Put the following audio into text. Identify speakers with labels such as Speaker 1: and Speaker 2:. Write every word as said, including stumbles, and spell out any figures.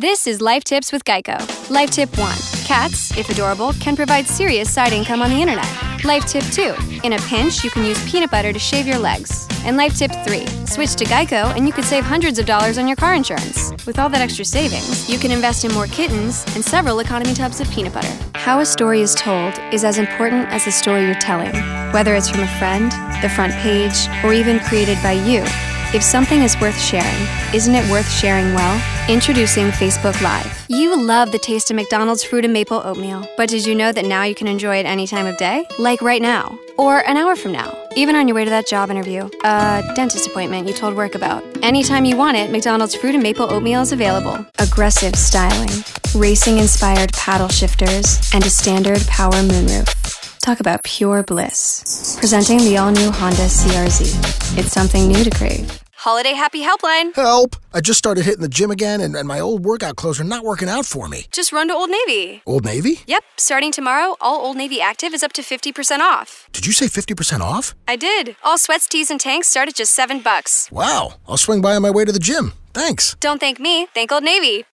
Speaker 1: This is Life Tips with Geico. Life Tip one. Cats, if adorable, can provide serious side income on the internet. Life Tip two. In a pinch, you can use peanut butter to shave your legs. And Life Tip three. Switch to Geico and you could save hundreds of dollars on your car insurance. With all that extra savings, you can invest in more kittens and several economy tubs of peanut butter. How a story is told is as important as the story you're telling. Whether it's from a friend, the front page, or even created by you. If something is worth sharing, isn't it worth sharing well? Introducing Facebook Live. You love the taste of McDonald's fruit and maple oatmeal, but did you know that now you can enjoy it any time of day? Like right now, or an hour from now, even on your way to that job interview, a dentist appointment you told work about. Anytime you want it, McDonald's fruit and maple oatmeal is available. Aggressive styling, racing-inspired paddle shifters, and a standard power moonroof. Talk about pure bliss. Presenting the all-new Honda C R Z. It's something new to crave. Holiday Happy Helpline.
Speaker 2: Help! I just started hitting the gym again, and, and my old workout clothes are not working out for me.
Speaker 1: Just run to Old Navy.
Speaker 2: Old Navy?
Speaker 1: Yep, starting tomorrow, all Old Navy Active is up to fifty percent off.
Speaker 2: Did you say fifty percent off?
Speaker 1: I did. All sweats, tees, and tanks start at just seven bucks.
Speaker 2: Wow, I'll swing by on my way to the gym. Thanks.
Speaker 1: Don't thank me, thank Old Navy.